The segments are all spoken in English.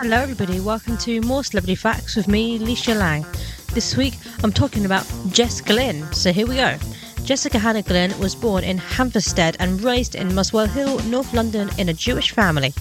Hello everybody, welcome to more Celebrity Facts with me, Leisha Lang. This week I'm talking about Jess Glynne, so here we go. Jessica Hannah Glynne was born in Hampstead and raised in Muswell Hill, North London in a Jewish family.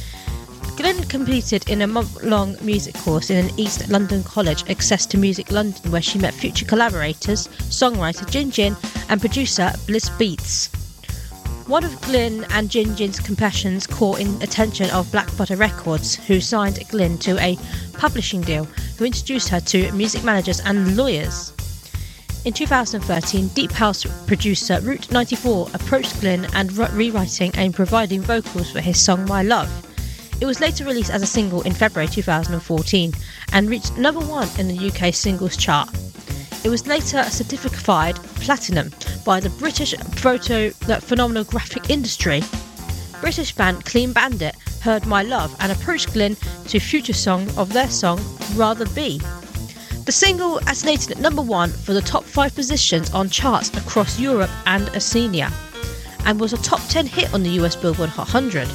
Glynne competed in a month-long music course in an East London college, Access to Music London, where she met future collaborators, songwriter Jin Jin and producer Bliss Beats. One of Glynne and Jin Jin's compassions caught in attention of Black Butter Records, who signed Glynne to a publishing deal, who introduced her to music managers and lawyers. In 2013, Deep House producer Route 94 approached Glynne and rewriting and providing vocals for his song My Love. It was later released as a single in February 2014 and reached number 1 in the UK singles chart. It was later certified platinum by the British phenomenographic industry. British band Clean Bandit heard My Love and approached Glynne to feature song of their song Rather Be. The single ascended at number 1 for the top 5 positions on charts across Europe and Oceania, and was a top 10 hit on the US Billboard Hot 100.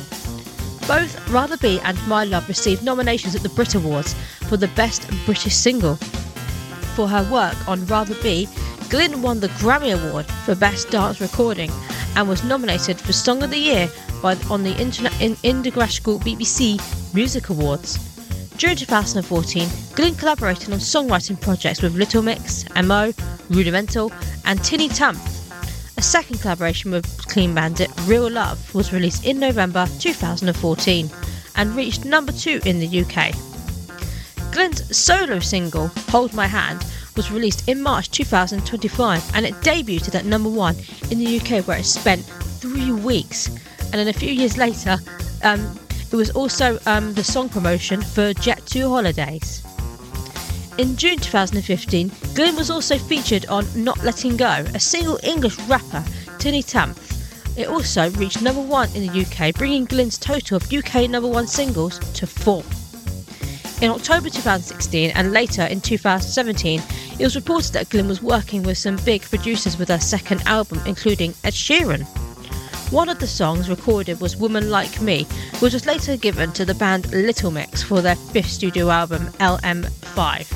Both Rather Be and My Love received nominations at the Brit Awards for the Best British Single. For her work on Rather Be, Glynne won the Grammy Award for Best Dance Recording and was nominated for Song of the Year on the International BBC Music Awards. During 2014, Glynne collaborated on songwriting projects with Little Mix, MO, Rudimental and Tinny Tump. A second collaboration with Clean Bandit, Real Love, was released in November 2014 and reached number 2 in the UK. Glynne's solo single, Hold My Hand, was released in March 2025 and it debuted at number 1 in the UK, where it spent 3 weeks. And then a few years later, it was also the song promotion for Jet2 Holidays. In June 2015, Glynne was also featured on Not Letting Go, a single English rapper, Tinny Tump. It also reached number 1 in the UK, bringing Glynne's total of UK number 1 singles to 4. In October 2016 and later in 2017, it was reported that Glynne was working with some big producers with her second album, including Ed Sheeran. One of the songs recorded was Woman Like Me, which was later given to the band Little Mix for their 5th studio album, LM5.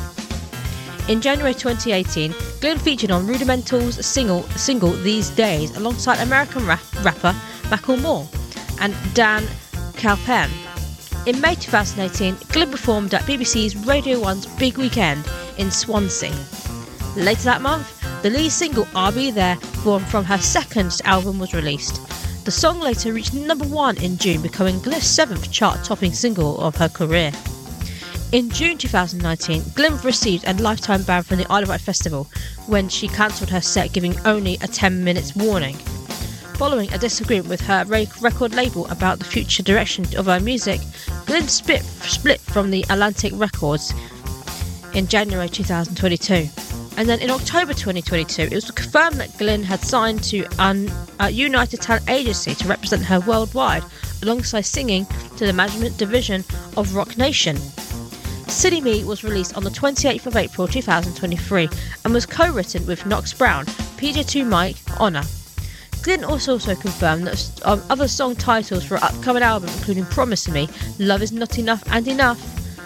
In January 2018, Glynne featured on Rudimental's single These Days alongside American rapper Macklemore and Dan Calpen. In May 2018, Glynne performed at BBC's Radio 1's Big Weekend in Swansea. Later that month, the lead single I'll Be There from her second album was released. The song later reached number 1 in June, becoming Glynne's 7th chart-topping single of her career. In June 2019, Glynne received a lifetime ban from the Isle of Wight Festival when she cancelled her set, giving only a 10 minutes warning. Following a disagreement with her record label about the future direction of her music, Glynne split from the Atlantic Records in January 2022. And then in October 2022, it was confirmed that Glynne had signed to a United Talent Agency to represent her worldwide, alongside singing to the management division of Rock Nation. Silly Me was released on the 28th of April 2023 and was co-written with Knox Brown, PJ2 Mike, Honor. Glynne also confirmed that other song titles for her upcoming album, including Promise Me, Love Is Not Enough and Enough.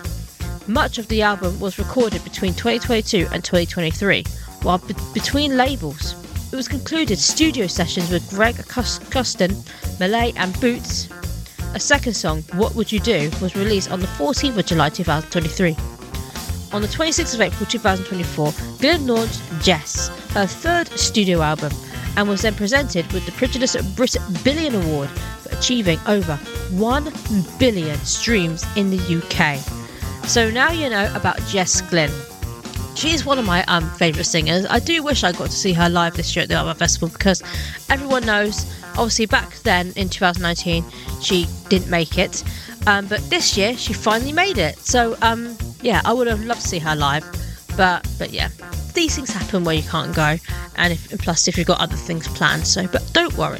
Much of the album was recorded between 2022 and 2023, while between labels. It was concluded studio sessions with Greg Custon, Malay and Boots. A second song, What Would You Do, was released on the 14th of July 2023. On the 26th of April 2024, Glynne launched Jess, her 3rd studio album, and was then presented with the prestigious Brit Billion Award for achieving over 1 billion streams in the UK. So now you know about Jess Glynne. She's one of my favourite singers. I do wish I got to see her live this year at the Art Festival, because everyone knows, obviously back then in 2019, she didn't make it. But this year, she finally made it. So, yeah, I would have loved to see her live. But yeah, these things happen where you can't go. And plus, if you've got other things planned. So, but don't worry.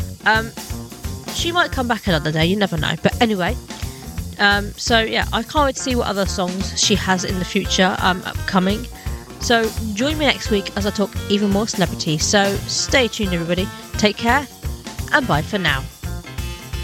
She might come back another day, you never know. But anyway, so yeah, I can't wait to see what other songs she has in the future upcoming. So join me next week as I talk even more celebrities. So stay tuned, everybody. Take care and bye for now.